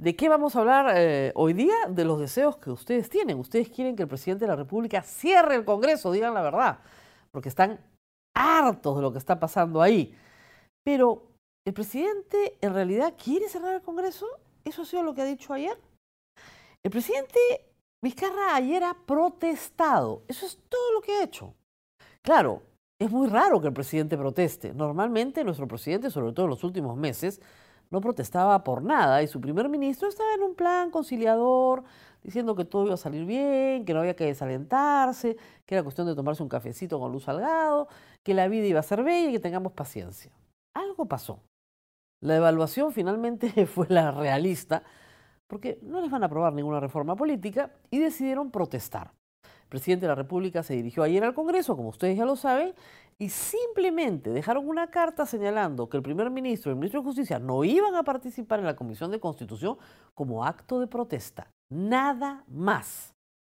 ¿De qué vamos a hablar hoy día? De los deseos que ustedes tienen. Ustedes quieren que el presidente de la República cierre el Congreso, digan la verdad, porque están hartos de lo que está pasando ahí. Pero, ¿el presidente en realidad quiere cerrar el Congreso? ¿Eso ha sido lo que ha dicho ayer? El presidente Vizcarra ayer ha protestado. Eso es todo lo que ha hecho. Claro, es muy raro que el presidente proteste. Normalmente nuestro presidente, sobre todo en los últimos meses, no protestaba por nada y su primer ministro estaba en un plan conciliador, diciendo que todo iba a salir bien, que no había que desalentarse, que era cuestión de tomarse un cafecito con Luz Salgado, que la vida iba a ser bella y que tengamos paciencia. Algo pasó. La evaluación finalmente fue la realista, porque no les van a aprobar ninguna reforma política y decidieron protestar. El presidente de la República se dirigió ayer al Congreso, como ustedes ya lo saben, y simplemente dejaron una carta señalando que el primer ministro y el ministro de Justicia no iban a participar en la Comisión de Constitución como acto de protesta. Nada más.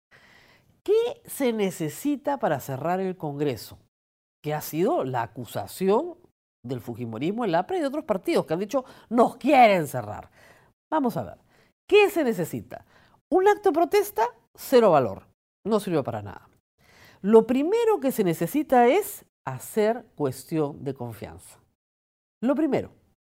¿Qué se necesita para cerrar el Congreso? Que ha sido la acusación del fujimorismo, el APRA y de otros partidos que han dicho nos quieren cerrar. Vamos a ver. ¿Qué se necesita? Un acto de protesta, cero valor. No sirve para nada. Lo primero que se necesita es hacer cuestión de confianza. Lo primero.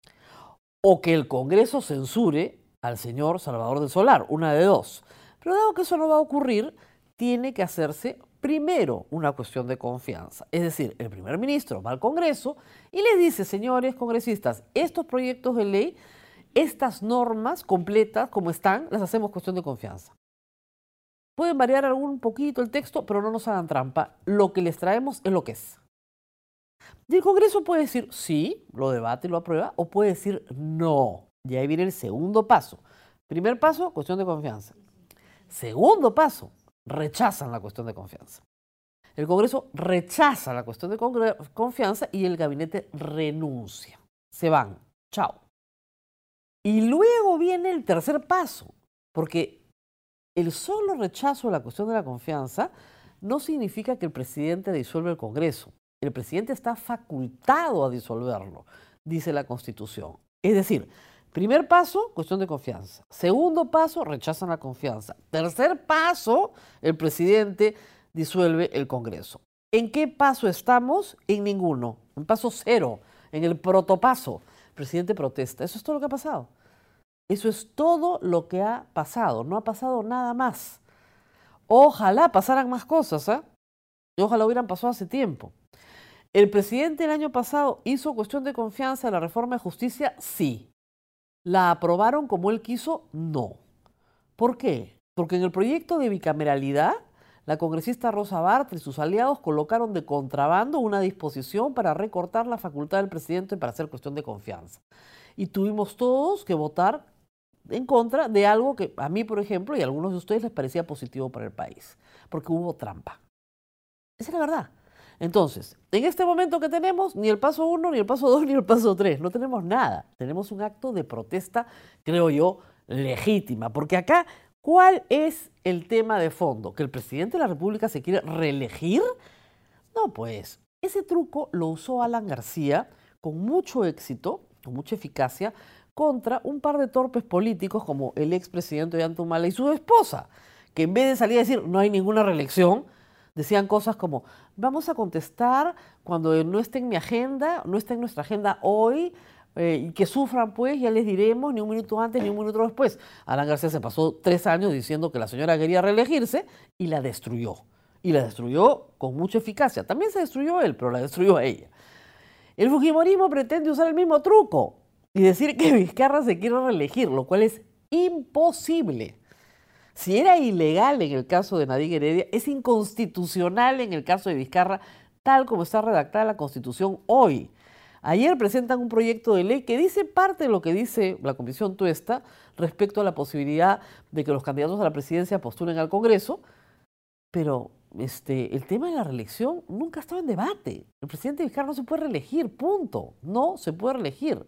O que el Congreso censure al señor Salvador del Solar, una de dos. Pero dado que eso no va a ocurrir, tiene que hacerse primero una cuestión de confianza. Es decir, el primer ministro va al Congreso y les dice, señores congresistas, estos proyectos de ley, estas normas completas como están, las hacemos cuestión de confianza. Pueden variar algún poquito el texto, pero no nos hagan trampa. Lo que les traemos es lo que es. Y el Congreso puede decir sí, lo debate y lo aprueba, o puede decir no. Y ahí viene el segundo paso. Primer paso, cuestión de confianza. Segundo paso, rechazan la cuestión de confianza. El Congreso rechaza la cuestión de confianza y el gabinete renuncia. Se van. Chao. Y luego viene el tercer paso, porque el solo rechazo de la cuestión de la confianza no significa que el presidente disuelva el Congreso. El presidente está facultado a disolverlo, dice la Constitución. Es decir, primer paso, cuestión de confianza. Segundo paso, rechazan la confianza. Tercer paso, el presidente disuelve el Congreso. ¿En qué paso estamos? En ninguno. En paso cero, en el protopaso. El presidente protesta. Eso es todo lo que ha pasado. Eso es todo lo que ha pasado. No ha pasado nada más. Ojalá pasaran más cosas, ¿eh? Y ojalá hubieran pasado hace tiempo. ¿El presidente el año pasado hizo cuestión de confianza de la reforma de justicia? Sí. ¿La aprobaron como él quiso? No. ¿Por qué? Porque en el proyecto de bicameralidad, la congresista Rosa Bartra y sus aliados colocaron de contrabando una disposición para recortar la facultad del presidente para hacer cuestión de confianza. Y tuvimos todos que votar en contra de algo que a mí, por ejemplo, y a algunos de ustedes les parecía positivo para el país, porque hubo trampa. Esa es la verdad. Entonces, en este momento que tenemos, ni el paso 1, ni el paso 2, ni el paso 3, no tenemos nada. Tenemos un acto de protesta, creo yo, legítima, porque acá, ¿cuál es el tema de fondo? ¿Que el presidente de la República se quiere reelegir? No, pues, ese truco lo usó Alan García con mucho éxito, con mucha eficacia, contra un par de torpes políticos como el expresidente Ollanta y su esposa, que en vez de salir a decir no hay ninguna reelección, decían cosas como vamos a contestar cuando no esté en mi agenda, no esté en nuestra agenda hoy, y que sufran pues, ya les diremos, ni un minuto antes ni un minuto después. Alan García se pasó 3 años diciendo que la señora quería reelegirse y la destruyó. Y la destruyó con mucha eficacia. También se destruyó él, pero la destruyó a ella. El fujimorismo pretende usar el mismo truco y decir que Vizcarra se quiere reelegir, lo cual es imposible. Si era ilegal en el caso de Nadine Heredia, es inconstitucional en el caso de Vizcarra, tal como está redactada la Constitución hoy. Ayer presentan un proyecto de ley que dice parte de lo que dice la Comisión Tuesta respecto a la posibilidad de que los candidatos a la presidencia postulen al Congreso, pero el tema de la reelección nunca ha estado en debate. El presidente Vizcarra no se puede reelegir, punto. No se puede reelegir.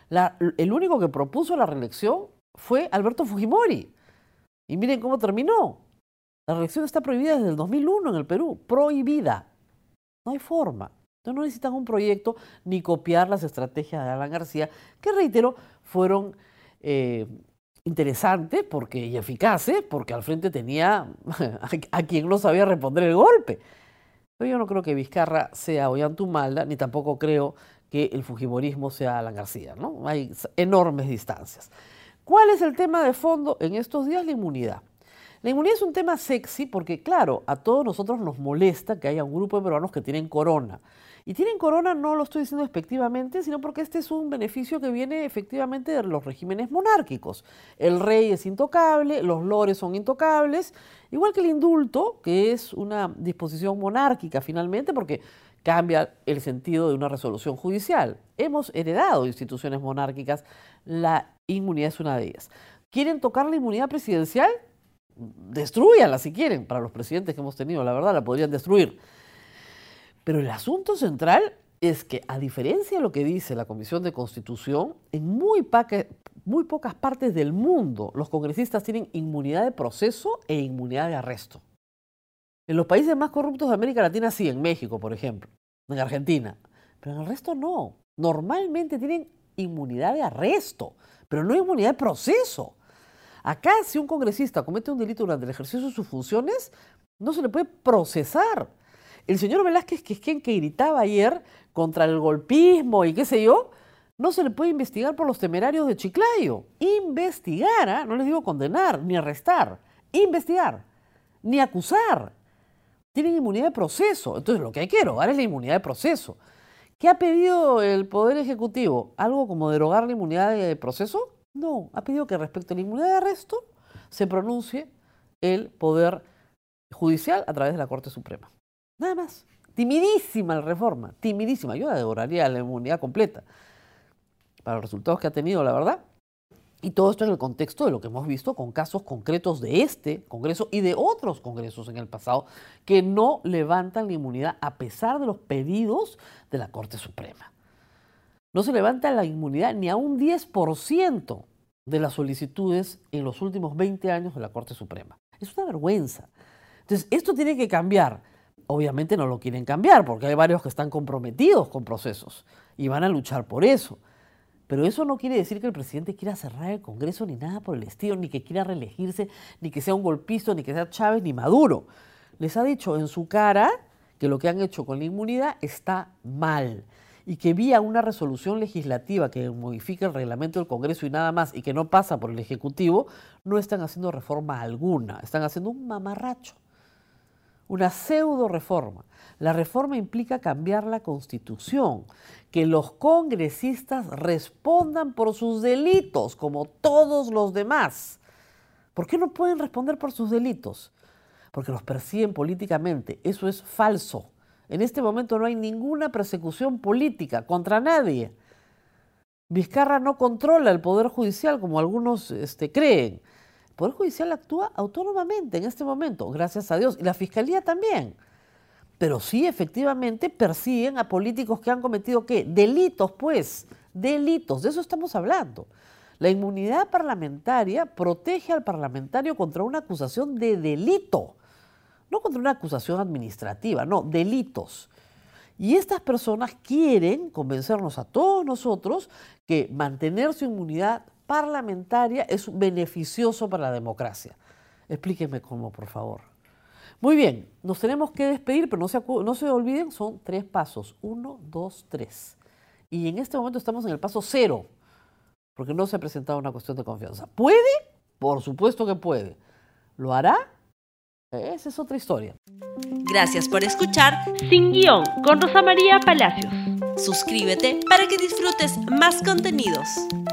El único que propuso la reelección fue Alberto Fujimori. Y miren cómo terminó. La reelección está prohibida desde el 2001 en el Perú. Prohibida. No hay forma. Entonces no necesitan un proyecto ni copiar las estrategias de Alan García, que reitero, fueron interesante y eficaz, porque al frente tenía a quien no sabía responder el golpe. Pero yo no creo que Vizcarra sea Ollanthumalda, ni tampoco creo que el fujimorismo sea Alan García, ¿no? Hay enormes distancias. ¿Cuál es el tema de fondo en estos días? La inmunidad. La inmunidad es un tema sexy porque, claro, a todos nosotros nos molesta que haya un grupo de peruanos que tienen corona. Y tienen corona, no lo estoy diciendo despectivamente, sino porque este es un beneficio que viene efectivamente de los regímenes monárquicos. El rey es intocable, los lores son intocables, igual que el indulto, que es una disposición monárquica finalmente, porque cambia el sentido de una resolución judicial. Hemos heredado instituciones monárquicas, la inmunidad es una de ellas. ¿Quieren tocar la inmunidad presidencial? Destrúyanla si quieren. Para los presidentes que hemos tenido, la verdad, la podrían destruir. Pero el asunto central es que, a diferencia de lo que dice la Comisión de Constitución, en muy pocas partes del mundo los congresistas tienen inmunidad de proceso e inmunidad de arresto. En los países más corruptos de América Latina sí, en México, por ejemplo, en Argentina, pero en el resto no. Normalmente tienen inmunidad de arresto, pero no inmunidad de proceso. Acá, si un congresista comete un delito durante el ejercicio de sus funciones, no se le puede procesar. El señor Velázquez Quisquén, que gritaba ayer contra el golpismo y qué sé yo, no se le puede investigar por los temerarios de Chiclayo. Investigar, no les digo condenar, ni arrestar. Investigar, ni acusar. Tienen inmunidad de proceso. Entonces, lo que hay que derogar es la inmunidad de proceso. ¿Qué ha pedido el Poder Ejecutivo? ¿Algo como derogar la inmunidad de proceso? No, ha pedido que respecto a la inmunidad de arresto se pronuncie el Poder Judicial a través de la Corte Suprema. Nada más. Timidísima la reforma, timidísima. Yo la devoraría la inmunidad completa para los resultados que ha tenido, la verdad. Y todo esto en el contexto de lo que hemos visto con casos concretos de este Congreso y de otros Congresos en el pasado que no levantan la inmunidad a pesar de los pedidos de la Corte Suprema. No se levanta la inmunidad ni a un 10% de las solicitudes en los últimos 20 años de la Corte Suprema. Es una vergüenza. Entonces, esto tiene que cambiar. Obviamente no lo quieren cambiar porque hay varios que están comprometidos con procesos y van a luchar por eso. Pero eso no quiere decir que el presidente quiera cerrar el Congreso ni nada por el estilo, ni que quiera reelegirse, ni que sea un golpista, ni que sea Chávez, ni Maduro. Les ha dicho en su cara que lo que han hecho con la inmunidad está mal y que vía una resolución legislativa que modifique el reglamento del Congreso y nada más y que no pasa por el Ejecutivo, no están haciendo reforma alguna, están haciendo un mamarracho. Una pseudo reforma. La reforma implica cambiar la Constitución, que los congresistas respondan por sus delitos, como todos los demás. ¿Por qué no pueden responder por sus delitos? Porque los persiguen políticamente. Eso es falso. En este momento no hay ninguna persecución política contra nadie. Vizcarra no controla el Poder Judicial, como algunos creen. El Poder Judicial actúa autónomamente en este momento, gracias a Dios, y la Fiscalía también. Pero sí, efectivamente, persiguen a políticos que han cometido, ¿qué? Delitos, pues, delitos, de eso estamos hablando. La inmunidad parlamentaria protege al parlamentario contra una acusación de delito, no contra una acusación administrativa, no, delitos. Y estas personas quieren convencernos a todos nosotros que mantener su inmunidad parlamentaria es beneficioso para la democracia. Explíquenme cómo, por favor. Muy bien, nos tenemos que despedir, pero no se olviden, son 3 pasos. 1, 2, 3. Y en este momento estamos en el paso 0, porque no se ha presentado una cuestión de confianza. ¿Puede? Por supuesto que puede. ¿Lo hará? Esa es otra historia. Gracias por escuchar Sin Guión con Rosa María Palacios. Suscríbete para que disfrutes más contenidos.